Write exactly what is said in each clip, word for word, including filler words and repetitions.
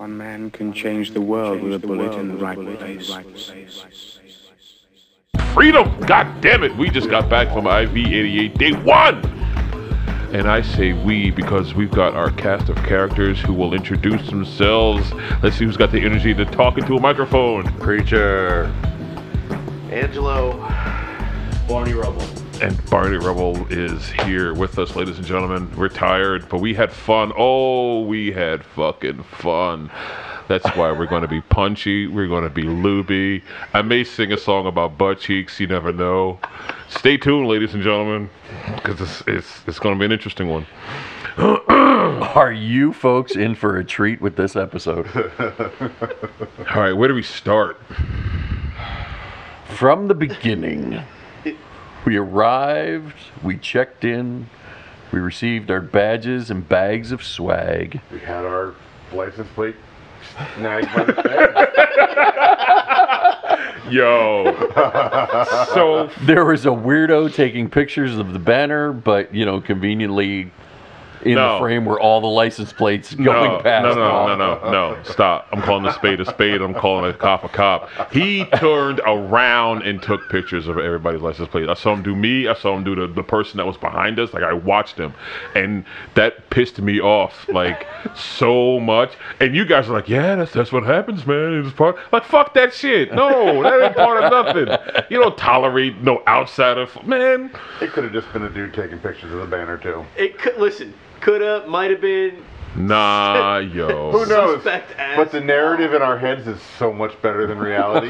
One man can change the world with a bullet in the right place. Freedom! God damn it! We just got back from I V eighty-eight day one! And I say we because we've got our cast of characters who will introduce themselves. Let's see who's got the energy to talk into a microphone. Preacher. Angelo. Barney Rubble. And Barney Rubble is here with us, ladies and gentlemen. We're tired, but we had fun. Oh, we had fucking fun. That's why we're going to be punchy. We're going to be looby. I may sing a song about butt cheeks. You never know. Stay tuned, ladies and gentlemen, because it's, it's, it's going to be an interesting one. Are you folks in for a treat with this episode? All right, where do we start? From the beginning, we arrived, we checked in, we received our badges and bags of swag. We had our license plate snagged by the feds. Yo. So there was a weirdo taking pictures of the banner, but, you know, conveniently in no. the frame were all the license plates going no, past. No, no, no, no, no, no. Stop. I'm calling a spade a spade. I'm calling a cop a cop. He turned around and took pictures of everybody's license plate. I saw him do me. I saw him do the, the person that was behind us. Like, I watched him. And that pissed me off, like, so much. And you guys are like, yeah, that's that's what happens, man. It's part. Like, fuck that shit. No, that ain't part of nothing. You don't tolerate no outsider. Man. It could have just been a dude taking pictures of the banner, too. It could, listen, coulda, might have been. Nah, yo. Who knows? As But the narrative in our heads is so much better than reality.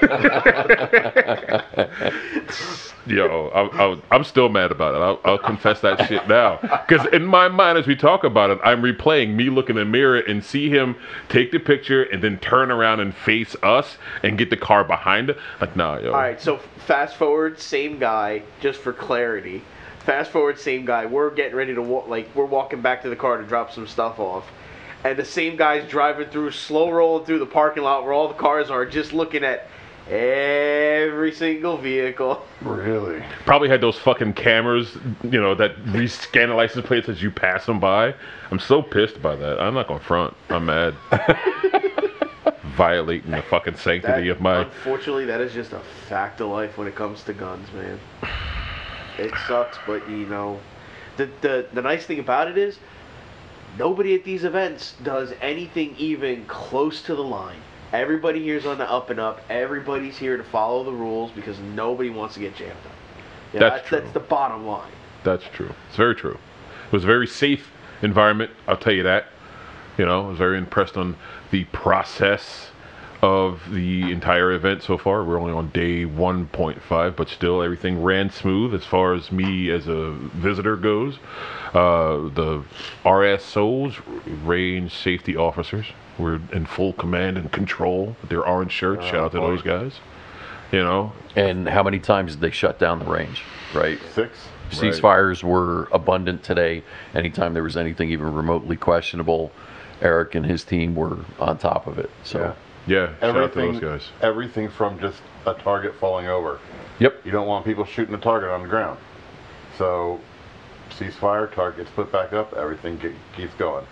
Yo, I, I, I'm still mad about it. I'll, I'll confess that shit now. Because in my mind, as we talk about it, I'm replaying me looking in the mirror and see him take the picture and then turn around and face us and get the car behind it. Like, nah, yo. All right, so fast forward, same guy, just for clarity. Fast forward, same guy. We're getting ready to walk, like, we're walking back to the car to drop some stuff off. And the same guy's driving through, slow rolling through the parking lot where all the cars are, just looking at every single vehicle. Really? Probably had those fucking cameras, you know, that rescan the license plates as you pass them by. I'm so pissed by that. I'm not going to front. I'm mad. Violating the fucking sanctity That, of my... Unfortunately, that is just a fact of life when it comes to guns, man. It sucks, but, you know, the, the, the nice thing about it is nobody at these events does anything even close to the line. Everybody here's on the up and up. Everybody's here to follow the rules because nobody wants to get jammed up. You know, That's that's, true. that's the bottom line. That's true. It's very true. It was a very safe environment, I'll tell you that. You know, I was very impressed on the process of the entire event so far. We're only on day one point five, but still everything ran smooth as far as me as a visitor goes. Uh, the R S Os, range safety officers, were in full command and control with their orange shirts. Oh, Shout out to boy. those guys. You know, And how many times did they shut down the range, right? Six? Ceasefires were abundant today. Anytime there was anything even remotely questionable, Eric and his team were on top of it. So, Yeah. yeah, shout out to Everything, those guys. everything from just a target falling over. yep. You don't want people shooting a target on the ground. So, ceasefire, target gets put back up, everything ke- keeps going.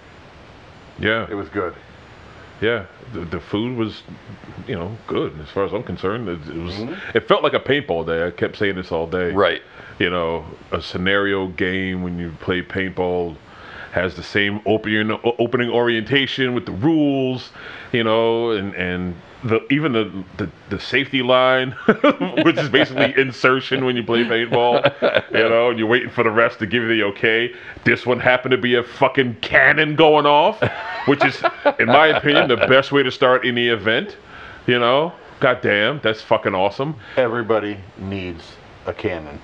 Yeah. It was good. Yeah, the, the food was, you know, good as far as I'm concerned. It, it was. Mhm. It felt like a paintball day. I kept saying this all day. Right. You know, a scenario game when you play paintball has the same opening opening orientation with the rules. You know, and and the even the the, the safety line, which is basically insertion when you play paintball. You know, and you're waiting for the refs to give you the okay. This one happened to be a fucking cannon going off, which is, in my opinion, the best way to start any event. You know, goddamn, that's fucking awesome. Everybody needs a cannon.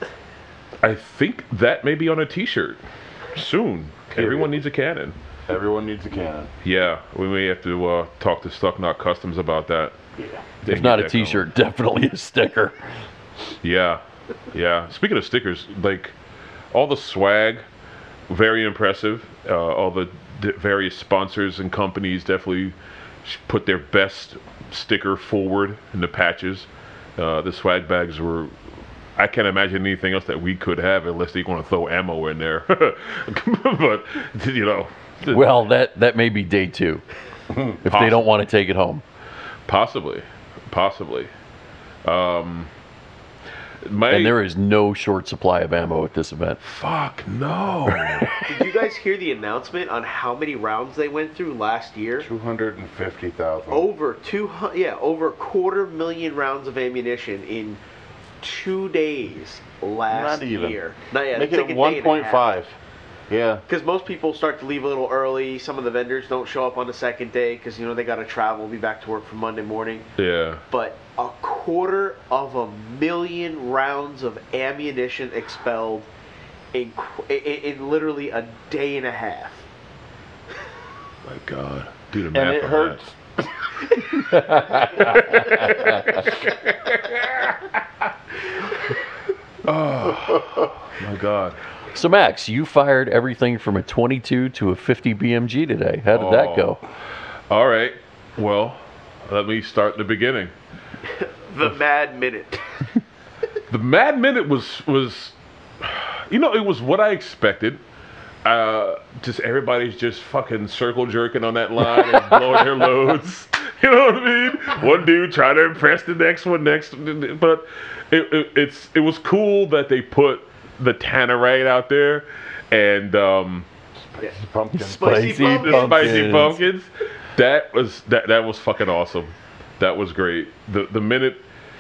I think that may be on a T-shirt soon. Period. Everyone needs a cannon. Everyone needs a cannon. Yeah, we may have to uh, talk to Stuck Knot Customs about that. Yeah. They If can not get a that going. T-shirt, definitely a sticker. Yeah, yeah. Speaking of stickers, like all the swag, very impressive. Uh, all the d- various sponsors and companies definitely sh- put their best sticker forward in the patches. Uh, the swag bags were. I can't imagine anything else that we could have unless they're going to throw ammo in there. But you know, Well, that that may be day two. if they don't want to take it home. Possibly, possibly. Um, my And there is no short supply of ammo at this event. fuck no. Did you guys hear the announcement on how many rounds they went through last year? two hundred fifty thousand. Over two hundred, yeah, over a quarter million rounds of ammunition in two days last Not even. year. Not yet. Make it's like it a one day and a point half. five. Yeah. Because most people start to leave a little early. Some of the vendors don't show up on the second day because you know they got to travel, be back to work for Monday morning. Yeah. But a quarter of a million rounds of ammunition expelled in, qu- in, in literally a day and a half. My God, do the And math it on hurts. Oh my God. So, Max, you fired everything from a twenty-two to a fifty B M G today. How did that go? All right. Well, let me start at the beginning. The Mad Minute. The Mad Minute was was, you know, it was what I expected. Uh, just everybody's just fucking circle jerking on that line and blowing their loads. You know what I mean? One dude trying to impress the next one next, but it, it it's it was cool that they put the Tannerite out there and um, Yeah. Pumpkin. Spicy Spicy pumpkin. the spicy Pumpkins. pumpkins. That was that that was fucking awesome. That was great. The the minute.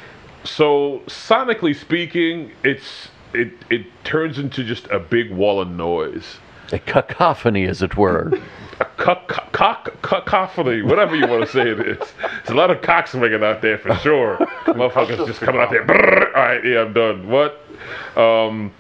So sonically speaking, it's it it turns into just a big wall of noise. A cacophony, as it were. A cock, cock, cock, cacophony, whatever you want to say it is. There's a lot of cock swinging out there for sure. Motherfuckers just coming out there. Brrr, all right, yeah, I'm done. What? Um,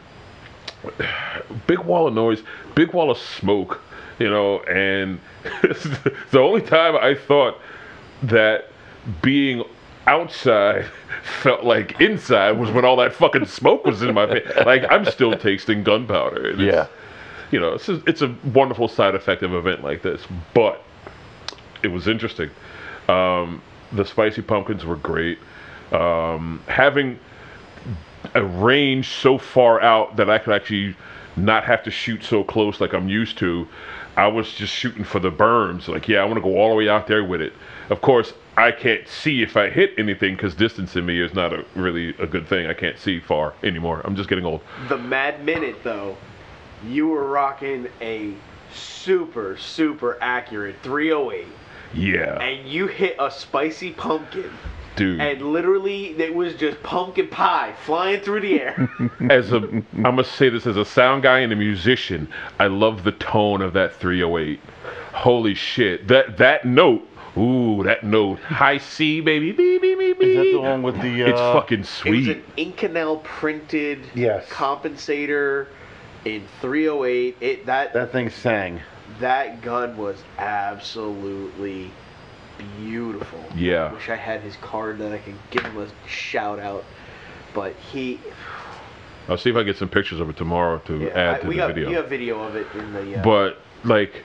big wall of noise, big wall of smoke, you know, and the only time I thought that being outside felt like inside was when all that fucking smoke was in my face. Like, I'm still tasting gunpowder. And it's- Yeah. You know, it's a, it's a wonderful side effect of an event like this, but it was interesting. Um, the spicy pumpkins were great. Um, having a range so far out that I could actually not have to shoot so close like I'm used to, I was just shooting for the berms. Like, yeah, I want to go all the way out there with it. Of course, I can't see if I hit anything because distance in me is not a really a good thing. I can't see far anymore. I'm just getting old. The Mad Minute, though, you were rocking a super, super accurate three oh eight. Yeah, And you hit a spicy pumpkin. dude. And literally, it was just pumpkin pie flying through the air. As a, I'm gonna say this as a sound guy and a musician, I love the tone of that three oh eight. Holy shit, that that note, ooh, that note, high C, baby, beep, beep, beep, Is that the beep. one with the? Uh, It's fucking It was sweet. an Inconel printed Yes. compensator in three oh eight. It that That thing sang. that gun was absolutely beautiful. Yeah. Wish I had his card that I could give him a shout out. But he, I'll see if I get some pictures of it tomorrow to yeah, add I- to we the got video. you have video of it in the. Uh, But like,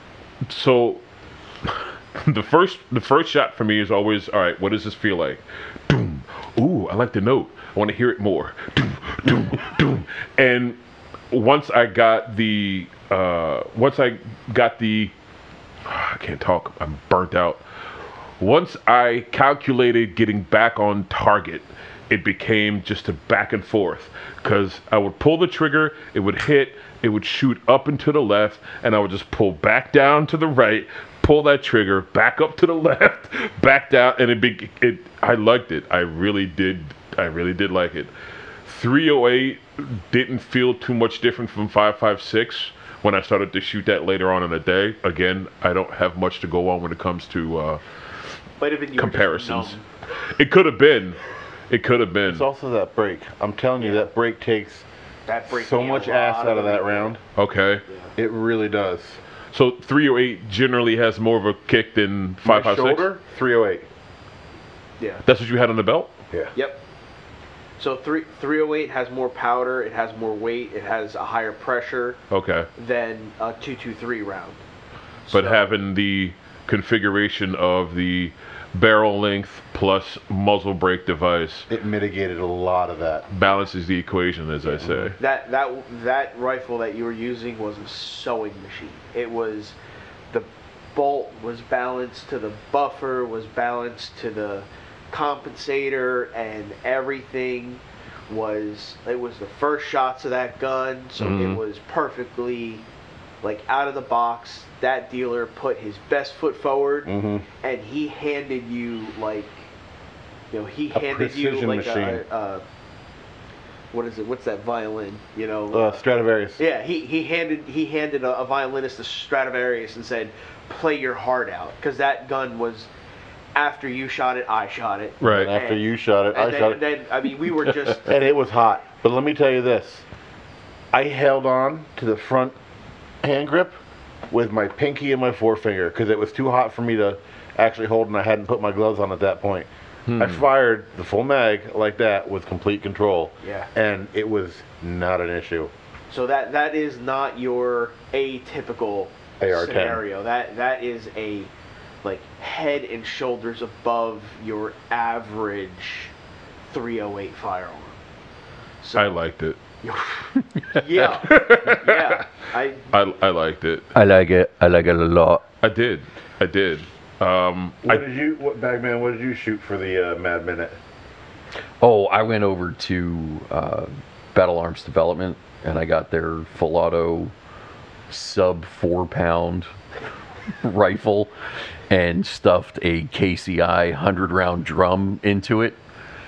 so the first the first shot for me is always, all right, what does this feel like? Doom. Ooh, I like the note. I want to hear it more. Doom, doom, doom. And once I got the uh, once I got the I can't talk. I'm burnt out. Once I calculated getting back on target, it became just a back and forth because I would pull the trigger, it would hit, it would shoot up and to the left, and I would just pull back down to the right, pull that trigger, back up to the left, back down, and it be it. I liked it. I really did. I really did like it. three oh eight didn't feel too much different from five five six when I started to shoot that later on in the day. Again, I don't have much to go on when it comes to uh, might have been you were just comparisons. numb. It could have been. It could have been. It's also that break. I'm telling you, that break takes That breaks so me a much lot ass out of the that recoil. round. Okay. It really does. So three oh eight generally has more of a kick than My five five six. shoulder, three oh eight. Yeah. That's what you had on the belt? Yeah. Yep. So three three oh eight has more powder, it has more weight, it has a higher pressure Okay. than a two twenty-three round. But So- having the configuration of the barrel length plus muzzle brake device It mitigated a lot of that. balances the equation, as I say. that that that rifle that you were using was a sewing machine. It was the bolt was balanced to the buffer, was balanced to the compensator, and everything was, it was the first shots of that gun, so Mhm. it was perfectly, like, out of the box. That dealer put his best foot forward, Mm-hmm. and he handed you, like, you know, he A handed you, precision like, machine. a, a, what is it, what's that violin, you know? Uh, Stradivarius. Yeah, he, he handed he handed a, a violinist a Stradivarius and said, "Play your heart out," because that gun was, after you shot it, I shot it. Right. And after And- you shot it, And I then, shot and it. then, I mean, we were just. And it was hot. But let me tell you this. I held on to the front hand grip with my pinky and my forefinger because it was too hot for me to actually hold, and I hadn't put my gloves on at that point. I fired the full mag like that with complete control. Yeah. And it was not an issue. So that that is not your atypical A R ten. scenario. That that is a, like, head and shoulders above your average three oh eight firearm. So I liked it. yeah, yeah. I I, I liked it. I like it. I like it a lot. I did. I did. Um, What I, did you, what Bagman, what did you shoot for the uh, Mad Minute? Oh, I went over to uh, Battle Arms Development, and I got their full auto sub four pound rifle and stuffed a K C I hundred round drum into it.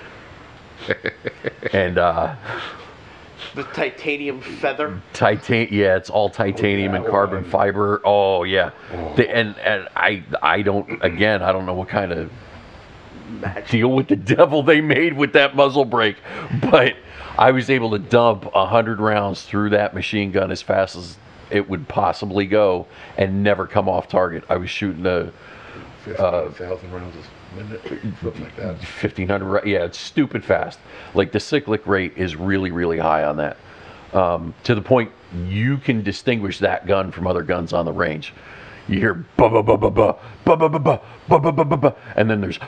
And uh, the titanium feather. titan yeah, it's all titanium and carbon fiber. Oh yeah. The, and and I I don't again I don't know what kind of deal with the devil they made with that muzzle brake, but I was able to dump a hundred rounds through that machine gun as fast as it would possibly go and never come off target. I was shooting a Uh, thousand rounds a minute, something like that. fifteen hundred ra- yeah, it's stupid fast. Like the cyclic rate is really really high on that, um, to the point you can distinguish that gun from other guns on the range. You hear ba ba ba ba ba ba ba ba ba ba ba ba ba ba, and then there's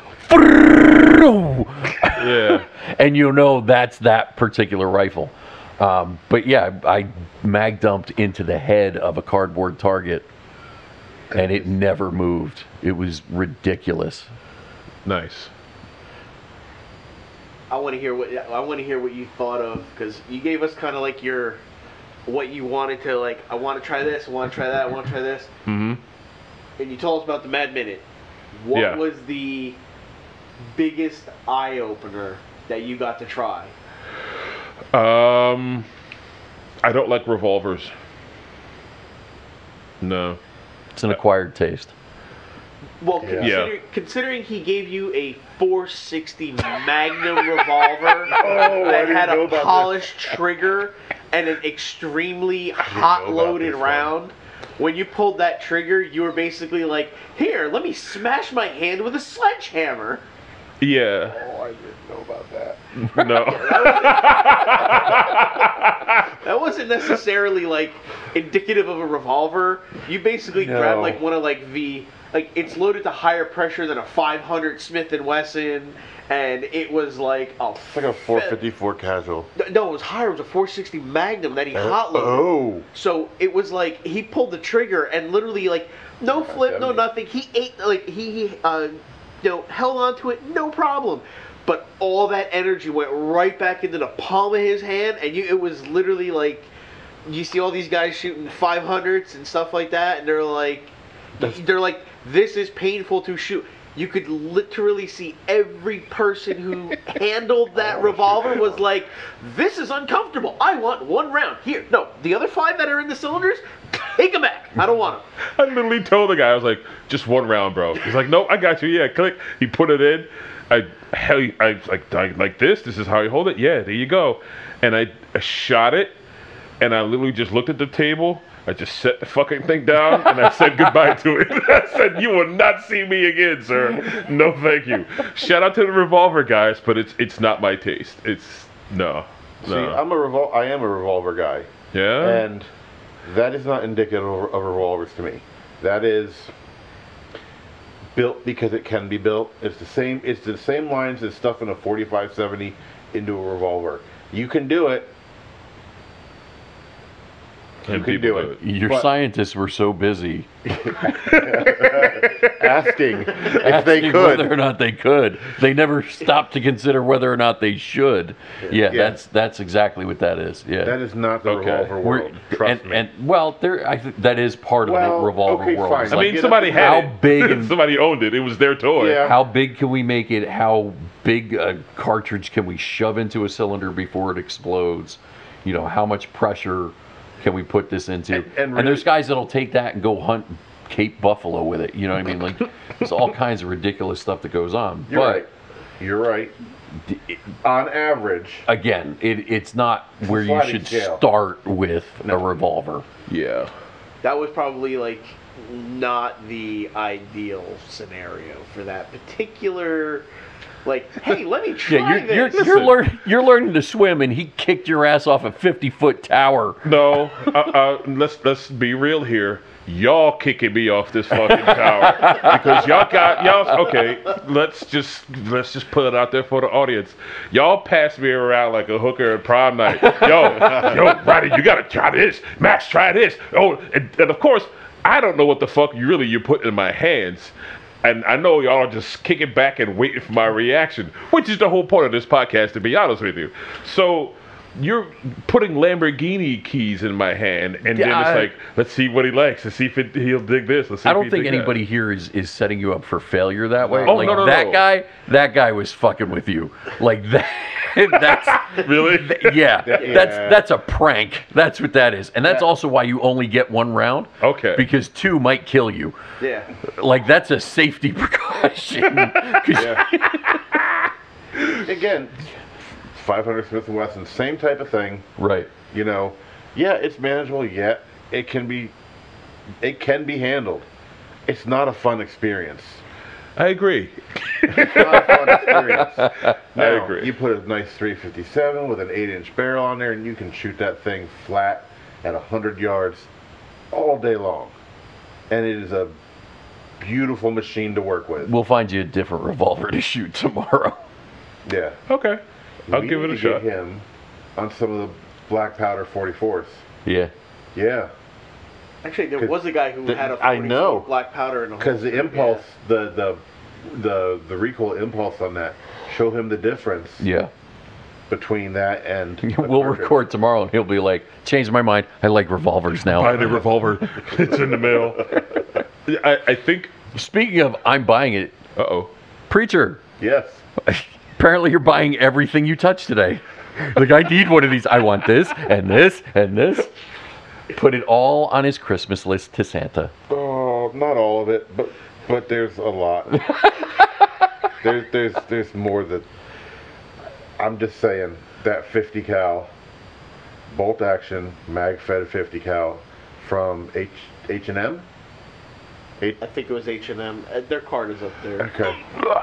yeah. and you know that's that particular rifle. Um, but yeah, I mag dumped into the head of a cardboard target, and it never moved. It was ridiculous. Nice. I want to hear what I want to hear what you thought of, because you gave us kind of like your what you wanted to, like. I want to try this. I want to try that. I want to try this. Mm-hmm. And you told us about the Mad Minute. What Yeah. was the biggest eye opener that you got to try? Um, I don't like revolvers. No. It's an acquired taste. Well, Yeah. consider, considering he gave you a four sixty Magnum revolver Oh, I that didn't had know a about this. polished trigger and an extremely hot about loaded this one. round, when you pulled that trigger, you were basically like, "Here, let me smash my hand with a sledgehammer." Yeah. Oh, I didn't know about that. No. That wasn't necessarily like indicative of a revolver. You basically No. grabbed like one of like the like it's loaded to higher pressure than a five hundred Smith and Wesson, and it was like a It's like a four fifty-four casual. No, it was higher. It was a four sixty Magnum that he hot loaded. Oh. So it was like he pulled the trigger and literally like no flip, no damn it. nothing. He ate like he uh, you know held on to it, no problem. But all that energy went right back into the palm of his hand, and you it was literally like you see all these guys shooting five hundreds and stuff like that, and they're like they're like this is painful to shoot. You could literally see every person who handled that revolver was like, this is uncomfortable. I want one round. Here, no, the other five that are in the cylinders, take them back. I don't want them. I literally told the guy, I was like, just one round, bro. He's like, no, I got you. Yeah, click. He put it in. I, hell, I was like, I, like this. This is how you hold it. Yeah, there you go. And I, I shot it, and I literally just looked at the table. I just set the fucking thing down, and I said goodbye to it. I said, you will not see me again, sir. No, thank you. Shout out to the revolver guys, but it's it's not my taste. It's, no. See, no. I'm a revol- I am a revolver guy. Yeah? And that is not indicative of, of revolvers to me. That is built because it can be built. It's the same it's the same lines as stuffing a forty-five seventy into a revolver. You can do it. And can people do it. Your But- scientists were so busy Asking if they asking could. whether or not they could. They never stopped to consider whether or not they should. Yeah, Yeah. that's that's exactly what that is. Yeah. That is not the Okay. revolver We're- world. Trust and, me. and well, there I think that is part of Well, the revolver okay, world. fine. It's I like, mean, get somebody up- had how it. big and- somebody owned it. It was their toy. Yeah. how big can we make it? How big a cartridge can we shove into a cylinder before it explodes? You know, how much pressure can we put this into? And- and there's really- guys that'll take that and go hunt Cape buffalo with it. You know what I mean? Like, there's all kinds of ridiculous stuff that goes on. You're but right. You're right. d- it- On average, again, it, it's not where you sliding should scale. start with a revolver. Yeah. That was probably like not the ideal scenario for that particular. Like, hey, let me try Yeah, you're you're, this. you're, learn, you're learning to swim, and he kicked your ass off a fifty foot tower. No, uh, uh, let's let's be real here. Y'all kicking me off this fucking tower because y'all got y'all. Okay, let's just let's just put it out there for the audience. Y'all pass me around like a hooker at prom night. Yo, yo, Roddy, you gotta try this. Max, try this. Oh, and, and of course, I don't know what the fuck you really you put in my hands. And I know y'all are just kicking back and waiting for my reaction, which is the whole point of this podcast, to be honest with you. So you're putting Lamborghini keys in my hand, and Yeah, then it's I- like, let's see what he likes. Let's see if it, he'll dig this. Let's see I if don't he think dig that. anybody here is, is setting you up for failure that way. Oh, like no, no, that no. guy, that guy was fucking with you. Like that. That's Really? yeah, Yeah. That's that's a prank. That's what that is, and that's Yeah. also why you only get one round. Okay. Because two might kill you. Yeah. Like that's a safety precaution. 'Cause- again, five hundred Smith and Wesson, same type of thing. Right. You know, yeah, it's manageable. Yet it can be, it can be handled. It's not a fun experience. I agree. It's not a fun experience. Now, agree. You put a nice three fifty-seven with an eight inch barrel on there, and you can shoot that thing flat at one hundred yards all day long. And it is a beautiful machine to work with. We'll find you a different revolver to shoot tomorrow. Yeah. Okay. I'll We give it need a to shot. get him on some of the black powder forty-fours. Yeah. Yeah. Actually, there 'Cause was a guy who the- had a I forty-four know. black powder in a Because the holster, impulse, the, the the the recoil impulse on that, show him the difference Yeah. between that and the We'll cartridge. record tomorrow, and he'll be like, "Changed my mind. I like revolvers now." Buy the revolver. It's in the mail. I, I think. Speaking of, I'm buying it. Uh oh. Preacher, Yes. apparently you're buying everything you touch today. Like, I need one of these. I want this and this and this. Put it all on his Christmas list to Santa. Oh, not all of it, but but there's a lot. there's there's there's more that. I'm just saying that fifty cal bolt action mag fed fifty cal from H H and M. H I think it was H and M. Uh, Their card is up there. okay.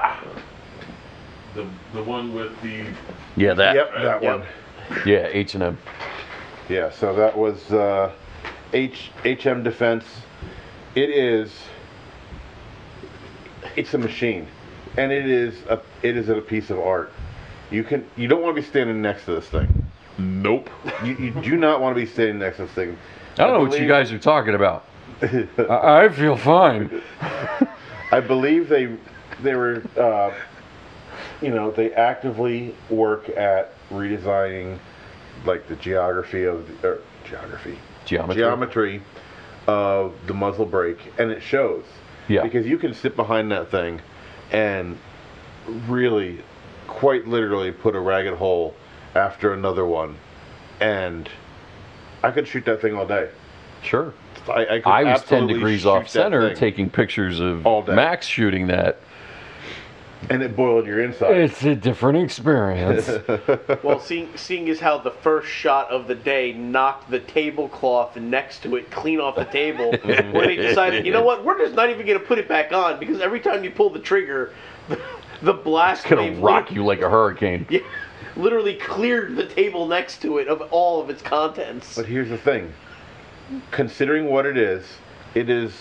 The the one with the. Yeah, that. Yep, that Yep. one. Yeah, H and M. Yeah, so that was uh, H HM Defense. It is. It's a machine, and it is a it is a piece of art. You can you don't want to be standing next to this thing. Nope. You, you do not want to be standing next to this thing. I don't know what you guys are talking about. I, I feel fine. I believe they they were uh, you know they actively work at redesigning like the geography of the, er, geography Geometry. geometry of the muzzle brake, and it shows. Yeah. Because you can sit behind that thing and really, quite literally, put a ragged hole after another one, and I could shoot that thing all day. Sure. I, I, could I was ten absolutely degrees shoot off that center thing, taking pictures of All day. Max shooting that. and it boiled your inside. It's a different experience. Well, seeing seeing as how the first shot of the day knocked the tablecloth next to it clean off the table, when they decided, you know what, we're just not even going to put it back on because every time you pull the trigger, the, the blast It's gonna wave rock lit- you like a hurricane. yeah, literally cleared the table next to it of all of its contents. But here's the thing. Considering what it is, it is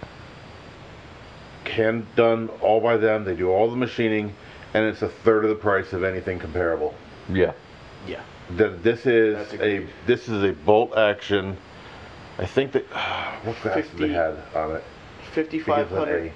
hand done all by them. They do all the machining, and it's a third of the price of anything comparable. Yeah. Yeah. That this is That's a agreed. this is a bolt action I think that what glasses fifty they had on it. fifty-five Begins with hundred.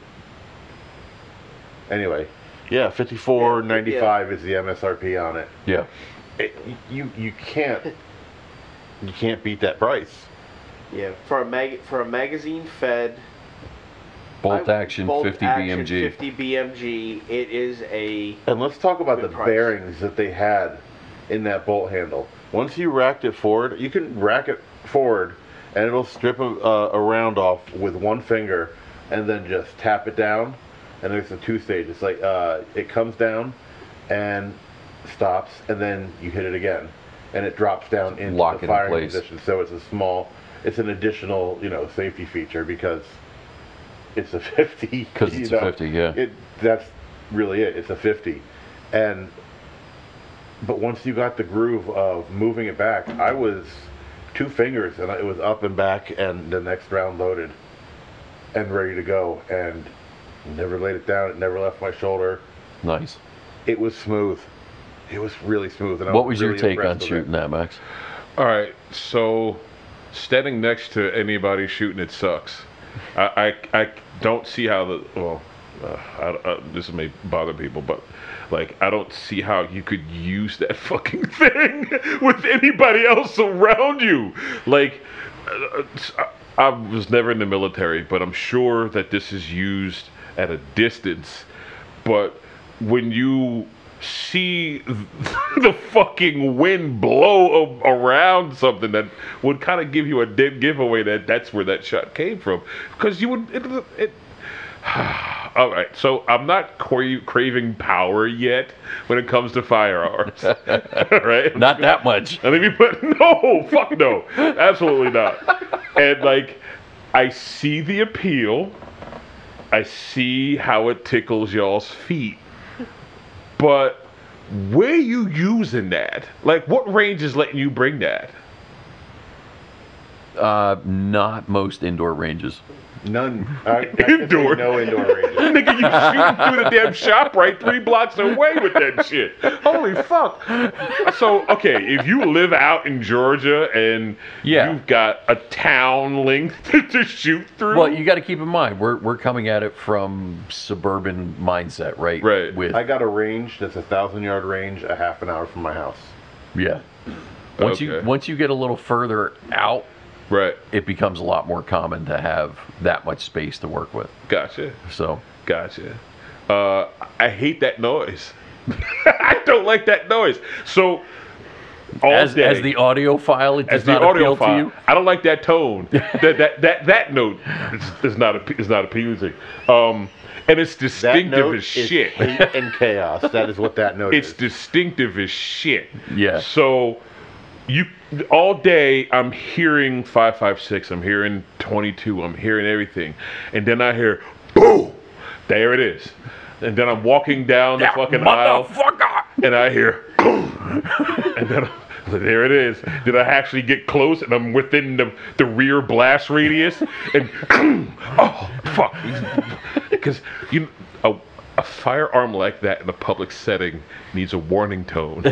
A. Anyway, yeah, fifty-four Yeah, ninety-five is the M S R P on it. Yeah. It, you you can't you can't beat that price. Yeah, for a mag for a magazine fed Bolt I- action bolt fifty action B M G. fifty B M G. It is a And let's talk about Good the price. bearings that they had in that bolt handle. Once you racked it forward, you can rack it forward and it'll strip a, uh, a round off with one finger and then just tap it down. And there's a two stage. It's like uh, it comes down and stops, and then you hit it again, and it drops down into Lock it the in firing place. position. So it's a small, it's an additional, you know, safety feature because it's a fifty. Because you it's know. a fifty, yeah. It that's really it. It's a fifty, and but once you got the groove of moving it back, I was two fingers and it was up and back, and the next round loaded, and ready to go, and never laid it down. It never left my shoulder. Nice. It was smooth. It was really smooth. And I What was your really take on impressed with it. shooting that, Max? All right, so standing next to anybody shooting it sucks. I I, I don't see how the well, uh, I, uh, this may bother people, but like I don't see how you could use that fucking thing with anybody else around you. Like uh, I, I was never in the military, but I'm sure that this is used at a distance. But when you see the fucking wind blow a- around something, that would kind of give you a dead giveaway that that's where that shot came from, because you would it, it all right, so I'm not cra- craving power yet when it comes to firearms. Right, Not that much. and then you put no, fuck no, absolutely not. And like, I see the appeal, I see how it tickles y'all's feet, but where you using that? Like, what range is letting you bring that? Uh, not most indoor ranges. None. I, I can say Indoor. no indoor ranges. Nigga, you shooting through the damn shop right three blocks away with that shit. Holy fuck. So, okay, if you live out in Georgia and Yeah. you've got a town length to shoot through. Well, you got to keep in mind we're we're coming at it from suburban mindset, right? Right. With I got a range that's a thousand yard range, a half an hour from my house. yeah. Once you Okay. once you get a little further out, Right. it becomes a lot more common to have that much space to work with. Gotcha. So Gotcha. Uh, I hate that noise. I don't like that noise. So, all as day, as the audio file, it does as the not audio appeal file, to you. I don't like that tone. that that that that note is, is not appe- is not appeasing. Um, and it's That distinctive note as is shit. hate and chaos. That is what that note It's is. distinctive as shit. Yeah. So you all day I'm hearing five five six, I'm hearing twenty-two, I'm hearing everything. And then I hear boom. There it is. And then I'm walking down the fucking aisle and I hear boom. And then there it is. Did I actually get close and I'm within the, the rear blast radius? And oh fuck. Because you a, a firearm like that in a public setting needs a warning tone.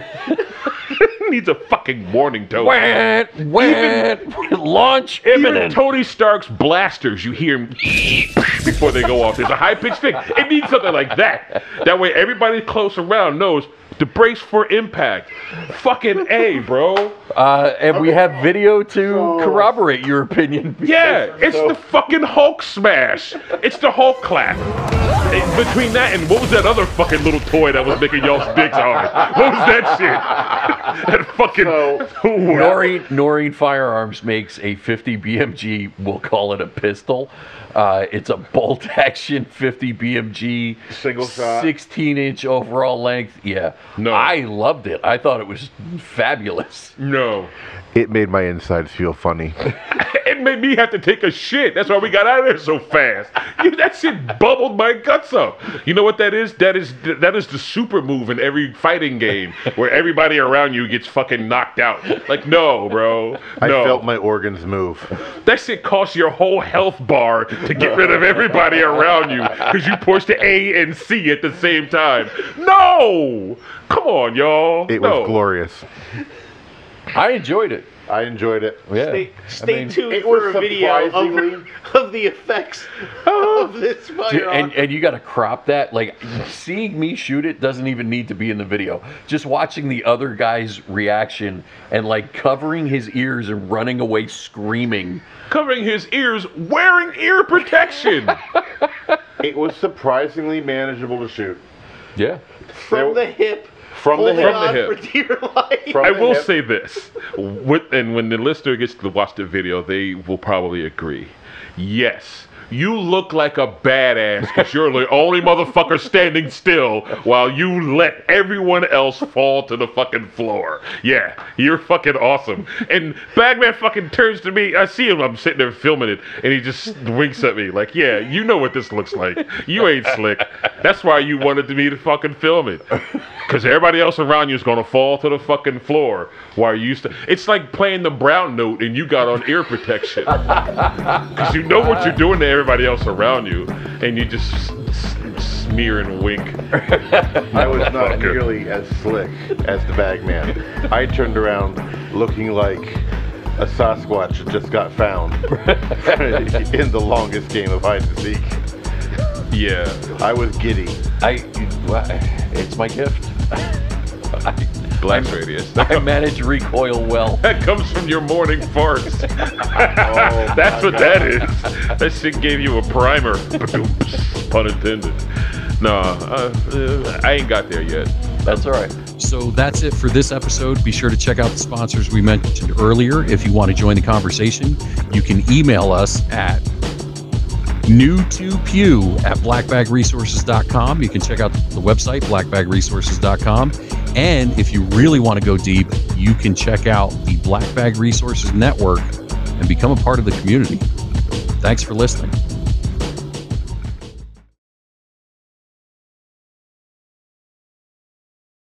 Needs a fucking warning tone. Wah, wah, launch Even imminent. Tony Stark's blasters, you hear him before they go off. There's a high pitched thing. It needs something like that. That way, everybody close around knows to brace for impact. Fucking A, bro. Uh, and we have video to corroborate your opinion. Yeah, it's the fucking Hulk smash. It's the Hulk clap. Eh, Between that and what was that other fucking little toy that was making y'all's dicks hard? What was that shit? That fucking. Noreen, Noreen Firearms makes a fifty B M G, we'll call it a pistol. Uh, it's a bolt action fifty B M G. Single shot. sixteen inch overall length. Yeah. No. I loved it. I thought it was fabulous. No. It made my insides feel funny. It made me have to take a shit. That's why we got out of there so fast. You- That shit bubbled my guts up. You know what that is? That is that is the super move in every fighting game where everybody around you gets fucking knocked out. Like, no, bro. I No. felt my organs move. That shit costs your whole health bar to get rid of everybody around you because you pushed the A and C at the same time. No! Come on, y'all. It no. was glorious. I enjoyed it. I enjoyed it. Yeah. Stay, stay I mean, tuned it for was a video surprisingly- of, of the effects of this Dude, firearm. and and you got to crop that. Like seeing me shoot it doesn't even need to be in the video. Just watching the other guy's reaction and like covering his ears and running away screaming. Covering his ears, wearing ear protection. It was surprisingly manageable to shoot. Yeah. From the hip. From the holding hip. From the on hip. for dear life. From I the will hip. say this, with, and when the listener gets to watch the video, they will probably agree. Yes, you look like a badass because you're the only motherfucker standing still while you let everyone else fall to the fucking floor. Yeah, you're fucking awesome. And Bagman fucking turns to me. I see him. I'm sitting there filming it, and he just winks at me like, "Yeah, you know what this looks like. You ain't slick. That's why you wanted me to fucking film it." Because everybody else around you is going to fall to the fucking floor while you used to. It's like playing the brown note and you got on ear protection. Because you know what you're doing to everybody else around you. And you just s- s- smear and wink. I was not Motherfucker. nearly as slick as the Bagman. I turned around looking like a Sasquatch that just got found in the longest game of hide and seek. Yeah. I was giddy. I. Well, it's my gift. I, Blast radius. I manage recoil well. That comes from your morning farts. Oh, That's my what that is. That shit gave you a primer. Pun intended. No, uh, uh, I ain't got there yet. That's all right. So that's it for this episode. Be sure to check out the sponsors we mentioned earlier. If you want to join the conversation, you can email us at new to pew at black bag resources dot com. You can check out the website, black bag resources dot com. And if you really want to go deep, you can check out the Black Bag Resources Network and become a part of the community. Thanks for listening.